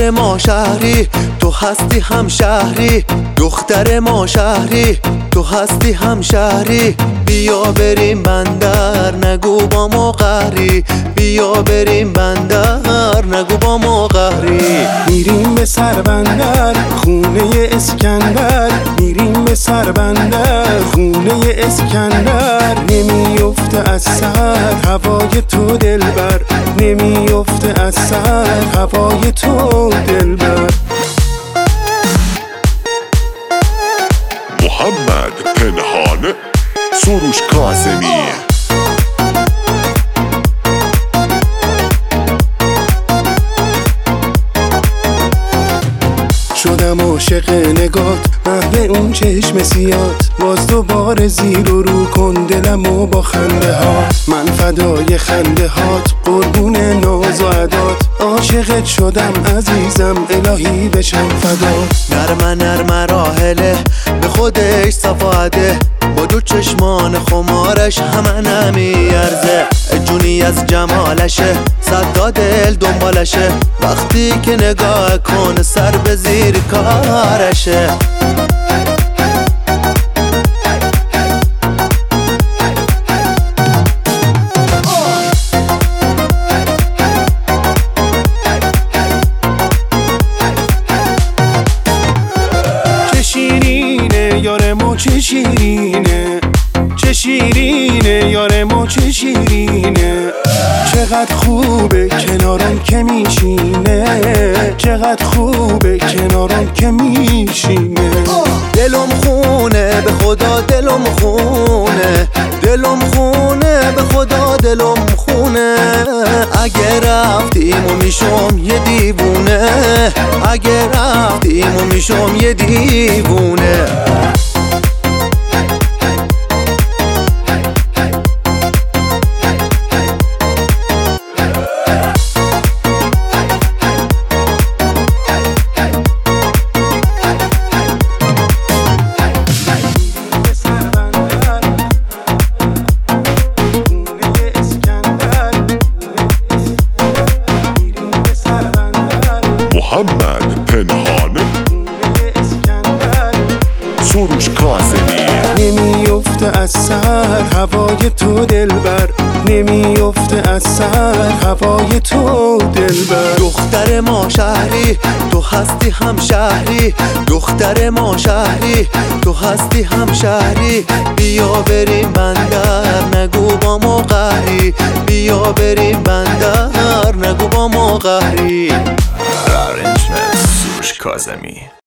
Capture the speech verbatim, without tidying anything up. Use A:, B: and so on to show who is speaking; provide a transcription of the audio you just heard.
A: دختر ما شهری تو هستی هم شهری، دختر ما شهری تو هستی هم شهری. بیا بریم بندر نگو با ما قهری، بیا بریم بندر نگو با ما قهری.
B: میریم به سربندر خونه اسکندر، میریم به سربندر خونه اسکندر. نمیفته از سر هوای تو دلبر، نمیفته از سر هوای تو دلبر.
C: محمد پنهان، سروش کاظمی.
B: شدم عاشق نگات محو اون چشم سیات، باز دوباره زیر و رو کن دلمو با خنده ها. من فدای خنده هات قربون ناز و عدات، عاشقت شدم عزیزم الهی بشم فدا.
A: نرم نرم راحله به خودش صفاده، با دو چشمان خمارش همه نمیارزه. جونی از جمالشه صد تا دل دنبالشه، وقتی که نگاه کن سر به زیر کارشه.
B: چه شیرینه یار ما چه شیرینه، چه شیرینه یار ما چه شیرینه. چقدر خوبه کنارم که میشینه، چقدر خوبه کنارم که میشینه.
A: دلم خونه به خدا دلم خونه، دلم خونه به خدا دلم خونه. اگه رفتیم و میشم یه دیوونه، اگه رفتیم و میشم یه دیوونه.
C: محمد پنهان، سروش کاظمی.
B: نمیفته از سر هوای تو دلبر، نمیفته از سر هوای تو دلبر.
A: دختر ما شهری تو هستی هم شهری، دختر ما شهری تو هستی هم شهری. بیا بریم بندر نگو با ما قهری، بیا بریم بندر نگو با ما قهری.
D: Arrangement سروش کاظمی.